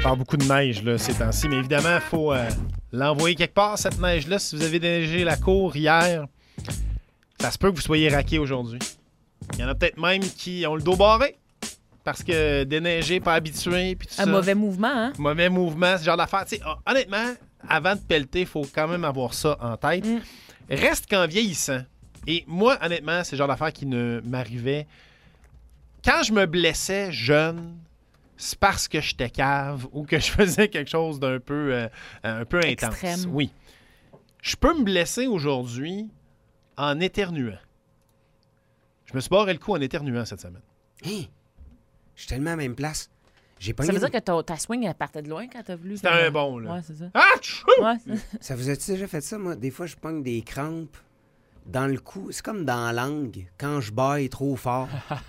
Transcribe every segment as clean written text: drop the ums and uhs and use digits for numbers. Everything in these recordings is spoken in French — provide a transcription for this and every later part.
parle beaucoup de neige là, ces temps-ci, mais évidemment, il faut l'envoyer quelque part, cette neige-là. Si vous avez déneigé la cour hier, ça se peut que vous soyez raqué aujourd'hui. Il y en a peut-être même qui ont le dos barré parce que déneiger, pas habitué, puis tout ça. Un mauvais mouvement, hein? Mauvais mouvement, ce genre d'affaire. Tu sais, honnêtement, avant de pelleter, il faut quand même avoir ça en tête. Reste qu'en vieillissant. Et moi, honnêtement, c'est le genre d'affaire qui ne m'arrivait. Quand je me blessais jeune, c'est parce que j'étais cave ou que je faisais quelque chose d'un peu, un peu intense. Extrême. Oui. Je peux me blesser aujourd'hui en éternuant. Je me suis barré le cou en éternuant cette semaine. Hey, je suis tellement à la même place. J'ai pogné Ça veut une- dire que ta swing, elle partait de loin quand t'as voulu. C'était un bon, là. Ouais, c'est ça. Ah, tchou! Ouais, Ça vous a-tu déjà fait ça, moi? Des fois, je pogne des crampes dans le cou. C'est comme dans la langue, quand je baille trop fort.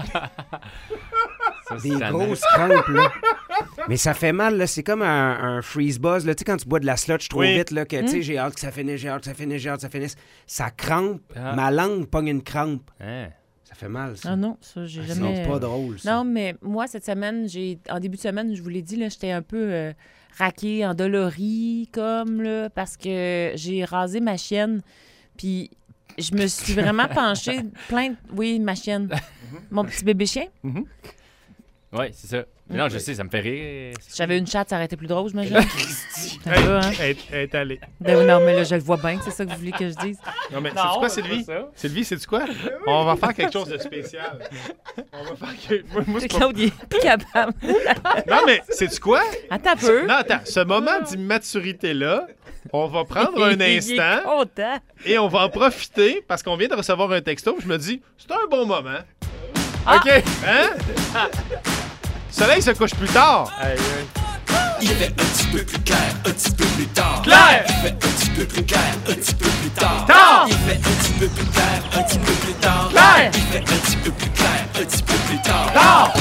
Des grosses crampes, là. Mais ça fait mal, là. C'est comme un freeze-buzz, là. Tu sais, quand tu bois de la slotch trop Oui. vite, là, que, tu sais, j'ai hâte que ça finisse, j'ai hâte que ça finisse, j'ai hâte que ça finisse. Ça crampe. Ma langue pogne une crampe. Hein? Ça fait mal, ça. Ah non, ça, j'ai C'est jamais... pas drôle, ça. Non, mais moi, cette semaine, en début de semaine, je vous l'ai dit, là, j'étais un peu raquée, endolorie, comme, là, parce que j'ai rasé ma chienne, puis je me suis vraiment penchée Oui, ma chienne. Mon petit bébé chien. Oui, c'est ça. Mais non, je sais, ça me fait rire. Si j'avais une chatte, ça aurait été plus drôle, j'imagine. Ça va, hein? Elle est allée. Ben, non, mais là, je le vois bien, c'est ça que vous voulez que je dise. Non, mais c'est quoi, Sylvie? Sylvie, c'est quoi? On va faire quelque chose de spécial. On va faire moi, c'est pas... Claude, il est plus capable. Non, mais c'est quoi? Attends un peu. Non, attends. Ce moment d'immaturité-là, on va prendre un Il est instant content. et on va en profiter parce qu'on vient de recevoir un texto. Je me dis, c'est un bon moment. Ah! OK? Hein? Le soleil se couche plus tard. Il fait un petit peu plus clair, un petit peu plus tard. Clair! Il fait un petit peu plus clair, un petit peu plus tard. Tard! Il fait un petit peu plus clair, un petit peu plus tard. Clair! Il fait un petit peu plus clair, un petit peu plus tard. Tard!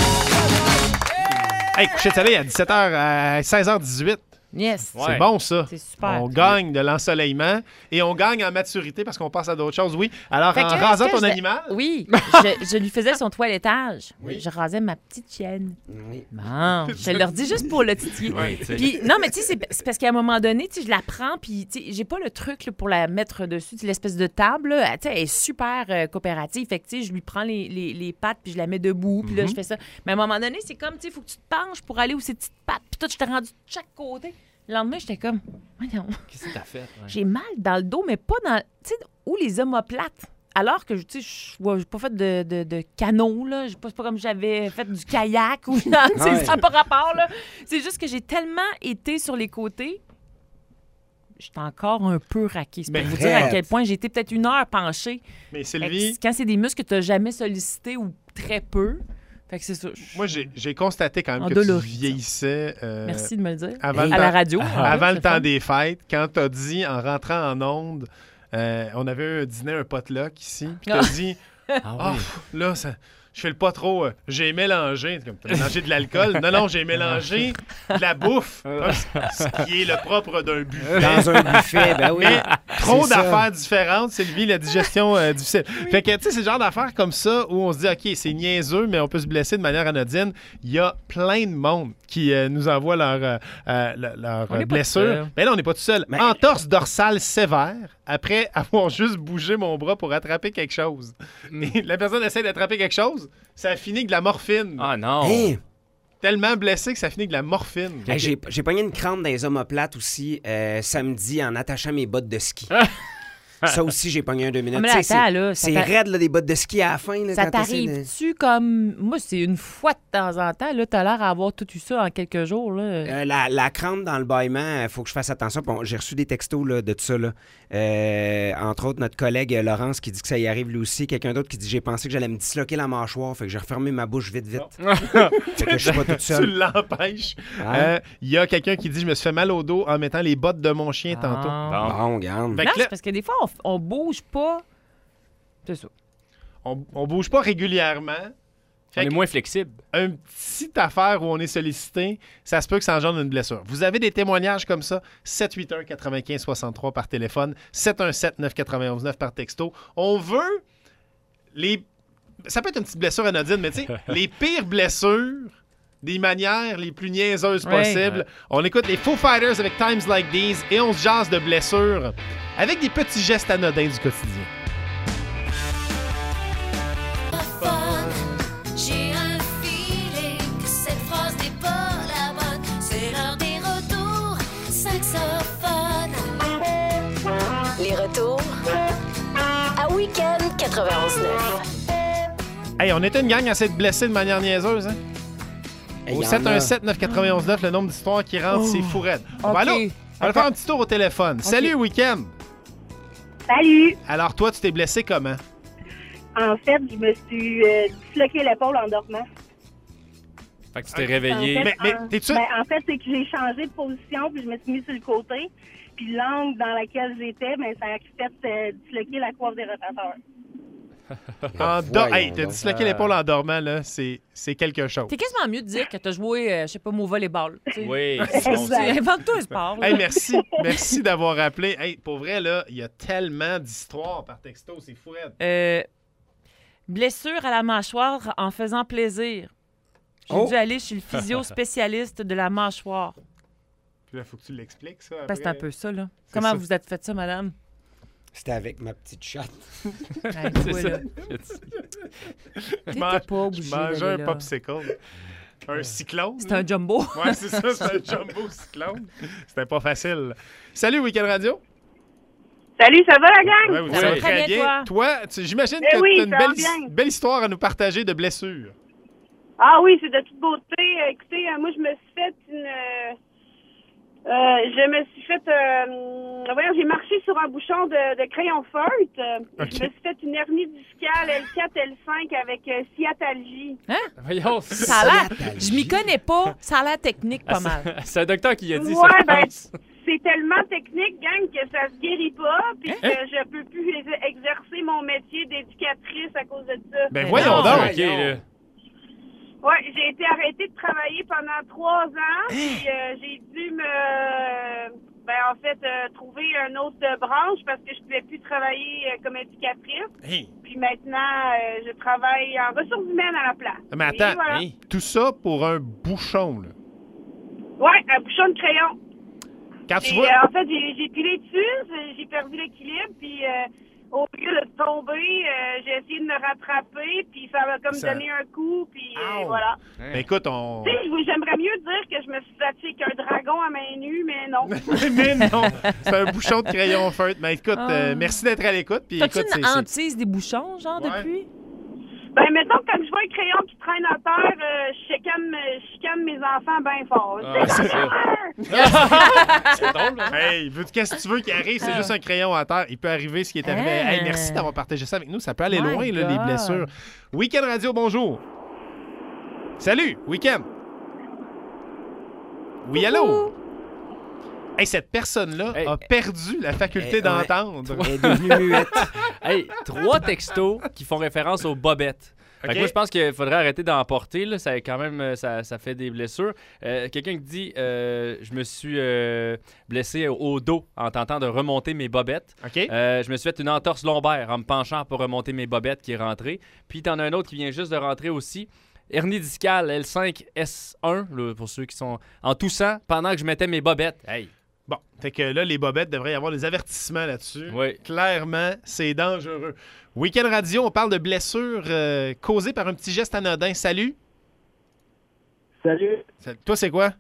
Hey, coucher de soleil à 17h, à 16h18. Yes. C'est bon, ça. C'est super. On gagne de l'ensoleillement et on gagne en maturité parce qu'on passe à d'autres choses, oui. Alors, Fait en que, rasant est-ce que ton je- animal... Oui, je lui faisais son toilettage. Je rasais ma petite chienne. Oui. Bon, je leur dis juste pour le titiller. Ouais, tu sais. Puis, non, mais tu sais, c'est parce qu'à un moment donné, tu sais, je la prends, puis tu sais, j'ai pas le truc là, pour la mettre dessus, tu sais, l'espèce de table, là, tu sais, elle est super coopérative. Fait que, tu sais, je lui prends les pattes, puis je la mets debout, puis là, je fais ça. Mais à un moment donné, c'est comme, tu sais, il faut que tu te penches pour aller où ces petites pattes, puis toi, je t'ai rendu de chaque côté. Le lendemain, j'étais comme, voyons, Qu'est-ce que t'as fait? Ouais. j'ai mal dans le dos, mais pas dans, tu sais, où les omoplates. Alors que, tu sais, je n'ai pas fait de canot, là. C'est pas comme j'avais fait du kayak ou non, Ouais. ça n'a pas rapport, là. C'est juste que j'ai tellement été sur les côtés, j'étais encore un peu raquée. C'est pour Mais vous dire à arrête. quel point j'ai été peut-être une heure penchée. Mais Fait que Sylvie, quand c'est des muscles que tu n'as jamais sollicités ou très peu, fait que c'est ça. moi, j'ai constaté quand même que Endolorie, tu vieillissais Merci de me le dire. avant, À le la temps, radio. avant c'est le temps fun. des fêtes, quand tu as dit, en rentrant en onde, on avait un dîner, un potluck ici, puis tu as dit, Ah oui. là, je fais le pas trop, j'ai mélangé. Comme, t'as mélangé de l'alcool? Non, j'ai mélangé de la bouffe, ce qui est le propre d'un buffet. Dans un buffet, ben oui. Mais trop C'est ça. d'affaires différentes, Sylvie, la digestion difficile. Fait que, tu sais, c'est le genre d'affaires comme ça où on se dit, OK, c'est niaiseux, mais on peut se blesser de manière anodine. Il y a plein de monde qui nous envoie leur On est pas blessure. tout seul. Mais là, on n'est pas tout seul. Mais- Entorse dorsale sévère après avoir juste bougé mon bras pour attraper quelque chose. Et la personne essaie d'attraper quelque chose, ça finit avec de la morphine. Ah non. Hey, Tellement blessé que ça finit avec de la morphine. hey, j'ai pogné une crampe dans les omoplates aussi samedi en attachant mes bottes de ski. Ça aussi, j'ai pogné un 2 minutes. Ah, mais là, Tu sais, attends, là, ça c'est t'a- raide, là, des bottes de ski à la fin. Là, Ça quand t'essaies de- t'arrive-tu comme... Moi, c'est une fois de temps en temps. Là, t'as l'air d'avoir tout eu ça en quelques jours. Là. La crampe dans le bâillement, il faut que je fasse attention. Bon, j'ai reçu des textos là, de tout ça. Là. Entre autres, notre collègue Laurence qui dit que ça y arrive lui aussi. Quelqu'un d'autre qui dit j'ai pensé que j'allais me disloquer la mâchoire. Fait que j'ai refermé ma bouche vite. Fait que je suis pas toute Tu seule. l'empêches. Hein? Il y a quelqu'un qui dit je me suis fait mal au dos en mettant les bottes de mon chien tantôt. Bon. Bon, regarde. Fait Non, que là, c'est parce que des fois, on bouge pas. C'est ça. on bouge pas régulièrement. On Fait est que moins flexible. une petite affaire où on est sollicité, ça se peut que ça engendre une blessure. Vous avez des témoignages comme ça, 781-95-63 par téléphone, 717-991-9 par texto. On veut les... Ça peut être une petite blessure anodine, mais tu sais, les pires blessures des manières les plus niaiseuses Ouais. possibles. On écoute les Foo Fighters avec Times Like These et on se jase de blessures avec des petits gestes anodins du quotidien. J'ai un feeling que cette phrase n'est pas la bonne. C'est l'heure des retours saxophones. Les retours à Week-end 91.9. Hey, on était une gang assez de blessés de manière niaiseuse, hein? Hey, Au y en a. 717-991-9, le nombre d'histoires qui rentrent, c'est fou raide. On va OK. aller faire un petit tour au téléphone. Salut, Week-end! Salut! Alors, toi, tu t'es blessé comment? En fait, je me suis disloqué l'épaule en dormant. Fait que tu t'es réveillé. Mais t'es-tu... En fait, c'est que j'ai changé de position, puis je me suis mis sur le côté. Puis l'angle dans lequel j'étais, ça a fait disloquer la coiffe des rotateurs. Hey, t'as disloqué l'épaule en dormant, là. C'est quelque chose. T'es quasiment mieux de dire que t'as joué, je sais pas, au volleyball. tu sais. Oui. Invente-toi un sport. là. Hey, merci. Merci d'avoir rappelé. Hey, pour vrai, là, il y a tellement d'histoires par texto. C'est fou raide. Blessure à la mâchoire en faisant plaisir. J'ai Oh. dû aller chez le physio spécialiste de la mâchoire. Puis là, faut que tu l'expliques, ça. Ben, c'est après. un peu ça, là. C'est Comment ça. vous êtes fait ça, madame? C'était avec ma petite chatte. Hey, toi, là. T'étais mange- pas obligé Je mangeais d'aller un là. popsicle. Un cyclone. C'est un jumbo. Ouais, c'est ça, c'est un jumbo cyclone. C'était pas facile. Salut, Week-end Radio. Salut, ça va la gang? Ouais, Ça ça va va très très bien, bien. Toi, j'imagine Eh que oui, tu as une ça va bien. belle histoire à nous partager de blessures. Ah oui, c'est de toute beauté. Écoutez, moi, je me suis fait j'ai marché sur un bouchon de crayon feutre. Ok. Je me suis fait une hernie discale L4, L5 avec sciatalgie. Voyons. Ça a l'air... Je m'y connais pas. Ça a l'air technique pas mal. C'est un docteur qui a dit ça. Ouais, je pense. c'est tellement technique, gang, que ça se guérit pas, puis que je peux plus exercer mon métier d'éducatrice à cause de ça. Ben Mais voyons non. donc. OK, là. Ouais, j'ai été arrêtée de travailler pendant 3 ans, puis j'ai dû trouver une autre branche parce que je pouvais plus travailler comme éducatrice. Hey, Puis maintenant, je travaille en ressources humaines à la place. mais Et attends, voilà. Hey. tout ça pour un bouchon, là. Ouais, un bouchon de crayon. Quand tu Et, vois... en fait, j'ai pilé dessus, j'ai perdu l'équilibre, puis au lieu de tomber, j'ai essayé de me rattraper, puis ça m'a comme Ça- donné un coup, puis Ow. voilà. Ben écoute, on... Tu sais, j'aimerais mieux dire que je me suis battue avec un dragon à main nue, mais non. mais non, c'est un bouchon de crayon feutre. Mais écoute, merci d'être à l'écoute. Puis T'as-tu écoute, une hantise des bouchons, genre, Ouais. depuis? Ben, mettons, quand je vois un crayon qui traîne à terre, je chicane mes enfants bien fort. Ah, c'est ça. C'est drôle, là. Hey, qu'est-ce que tu veux qui arrive? C'est juste un crayon à terre. Il peut arriver ce qui est arrivé. Ah. Hey, merci d'avoir partagé ça avec nous. Ça peut aller My loin, là, les God. blessures. Week-end Radio, bonjour. Salut, Week-end. Oui, allô? Hey, cette personne-là Hey. a perdu la faculté Ouais. d'entendre. Elle est devenue muette. Hey, 3 textos qui font référence aux bobettes. Fait que Ok. moi, je pense qu'il faudrait arrêter d'en porter. Là. Ça, quand même, ça fait des blessures. Quelqu'un qui dit je me suis blessé au dos en tentant de remonter mes bobettes. OK? Je me suis fait une entorse lombaire en me penchant pour remonter mes bobettes qui est rentrée. Puis, t'en as un autre qui vient juste de rentrer aussi. Hernie discale L5S1, là, pour ceux qui sont en toussant pendant que je mettais mes bobettes. Hey! Bon, fait que là, les bobettes devraient y avoir des avertissements là-dessus. Oui. Clairement, c'est dangereux. Week-end Radio, on parle de blessures causées par un petit geste anodin. Salut. Salut. Toi, c'est quoi?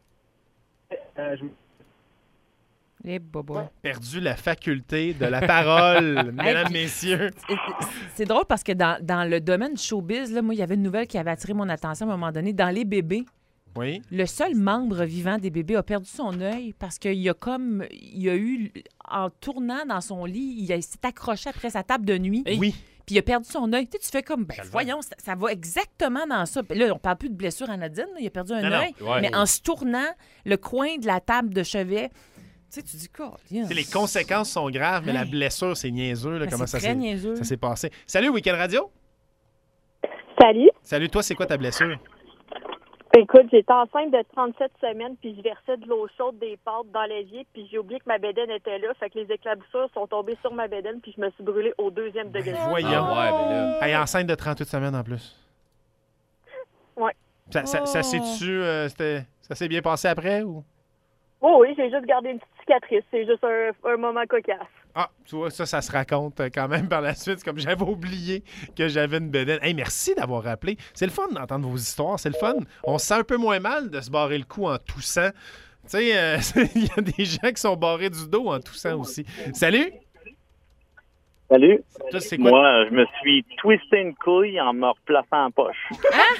Eh, bobo. Perdu la faculté de la parole, mesdames, messieurs. C'est drôle parce que dans le domaine du showbiz, là, moi, il y avait une nouvelle qui avait attiré mon attention à un moment donné. Dans les bébés, Oui. le seul membre vivant des bébés a perdu son œil parce qu'il y a eu, en tournant dans son lit, il s'est accroché après sa table de nuit. Oui. Puis il a perdu son œil. Tu fais comme, voyons, ça va exactement dans ça. Puis là, on parle plus de blessure anodine. Là. Il a perdu un Non, non. œil. Ouais. Mais en se tournant le coin de la table de chevet, tu sais, tu dis quoi? Les conséquences sont graves, mais la blessure, c'est niaiseux. Là, comment c'est très niaiseux. ça s'est passé? Salut, Week-end Radio. Salut. Salut, toi, c'est quoi ta blessure? Écoute, j'étais enceinte de 37 semaines, puis je versais de l'eau chaude des pâtes dans l'évier, puis j'ai oublié que ma bédaine était là. Fait que les éclaboussures sont tombées sur ma bédaine, puis je me suis brûlée au 2e degré. Voyons. Ah ouais, mais là... Hey, enceinte de 38 semaines en plus. Ouais. Ça s'est-tu... ça s'est bien passé après ou? Oh oui, j'ai juste gardé une petite cicatrice. C'est juste un moment cocasse. Ah, tu vois, ça se raconte quand même par la suite. C'est comme j'avais oublié que j'avais une bedaine. Hey, merci d'avoir rappelé. C'est le fun d'entendre vos histoires. C'est le fun. On se sent un peu moins mal de se barrer le cou en toussant. Tu sais, il y a des gens qui sont barrés du dos en toussant aussi. Salut! Salut. Toi, c'est quoi? Moi, je me suis twisté une couille en me replaçant en poche.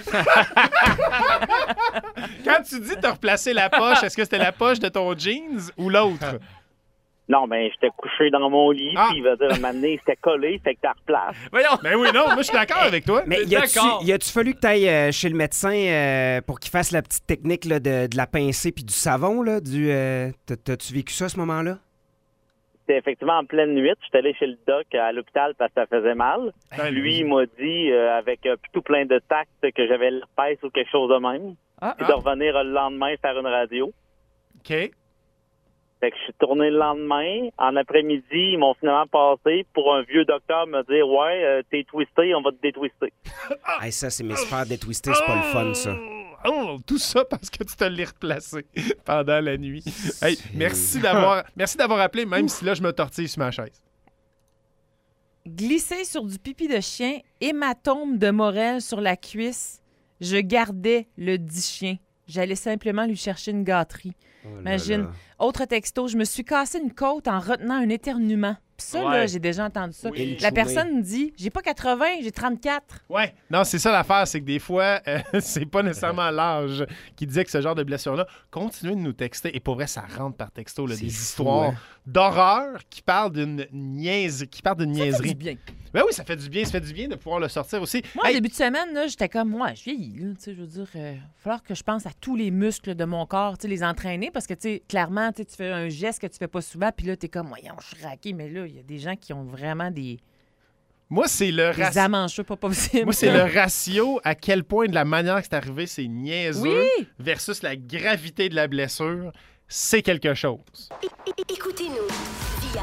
Quand tu dis t'as replacé la poche, est-ce que c'était la poche de ton jeans ou l'autre? Non, ben, j'étais couché dans mon lit, puis il va dire, à un moment donné, c'était collé, fait que t'as replaces. Voyons! Ben oui, non, moi, je suis d'accord avec toi. Mais y a-tu fallu que tu ailles chez le médecin pour qu'il fasse la petite technique là, de la pincée puis du savon? Là, t'as-tu vécu ça à ce moment-là? C'était effectivement en pleine nuit. J'étais allé chez le doc à l'hôpital parce que ça faisait mal. Lui, il m'a dit, avec tout plein de tact, que j'avais l'herpès ou quelque chose de même. Puis de revenir le lendemain faire une radio. OK. Fait que je suis tourné le lendemain. En après-midi, ils m'ont finalement passé pour un vieux docteur me dire « Ouais, t'es twisté, on va te détwister. » Hey, ça, c'est mes sphères détwistées, c'est pas le fun, ça. Oh, tout ça parce que tu te l'es replacé pendant la nuit. Hey, merci d'avoir appelé, même si là, je me tortille sur ma chaise. Glisser sur du pipi de chien, hématome de Morel sur la cuisse. Je gardais le dit chien. J'allais simplement lui chercher une gâterie. Oh Imagine. là. Autre texto, je me suis cassé une côte en retenant un éternuement. Puis ça, là, j'ai déjà entendu ça. Oui. La personne me dit, j'ai pas 80, j'ai 34. Ouais, non, c'est ça l'affaire, c'est que des fois, c'est pas nécessairement l'âge qui disait que ce genre de blessure-là. Continuez de nous texter. Et pour vrai, ça rentre par texto, là, des histoires d'horreur qui parlent d'une niaiserie. Ça fait du bien. Ben oui, ça fait du bien. Ça fait du bien de pouvoir le sortir aussi. Moi, au début de semaine, là, j'étais comme, moi, je vieillis, là, tu sais, je veux dire, il va falloir que je pense à tous les muscles de mon corps, tu sais, les entraîner, parce que, tu sais, clairement, tu fais un geste que tu fais pas souvent, puis là, t'es comme, voyons, je suis raqué, mais là, il y a des gens qui ont vraiment des Moi, c'est le ratio. amancheux pas possible. Moi, c'est le ratio à quel point de la manière que c'est arrivé, c'est niaiseux Oui! versus la gravité de la blessure. C'est quelque chose. Écoutez-nous via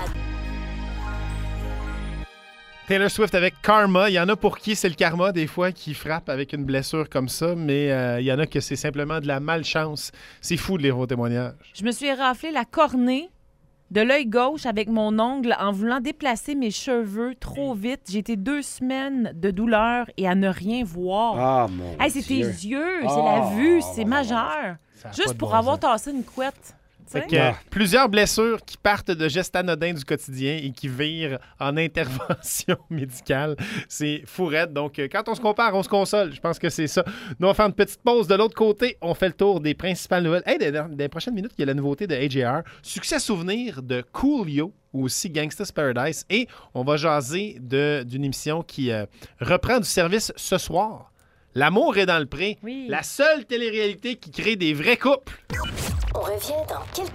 Taylor Swift avec Karma. Il y en a pour qui c'est le karma, des fois, qui frappe avec une blessure comme ça, mais il y en a que c'est simplement de la malchance. C'est fou de lire vos témoignages. Je me suis raflé la cornée de l'œil gauche avec mon ongle en voulant déplacer mes cheveux trop vite. J'ai été 2 semaines de douleur et à ne rien voir. Ah, mon Hey, c'est tes Dieu. yeux, c'est la vue, c'est majeur. Ça a pas Juste de pour bon avoir sens. tassé une couette. tu Fait sais. que, plusieurs blessures qui partent de gestes anodins du quotidien et qui virent en intervention médicale. C'est fourette. Donc, quand on se compare, on se console. Je pense que c'est ça. Nous, on va faire une petite pause. De l'autre côté, on fait le tour des principales nouvelles. Hey, dans les prochaines minutes, il y a la nouveauté de AJR. Succès souvenir de Coolio, ou aussi Gangsta's Paradise. Et on va jaser d'une émission qui reprend du service ce soir. L'amour est dans le pré. Oui. La seule télé-réalité qui crée des vrais couples. On revient dans quelques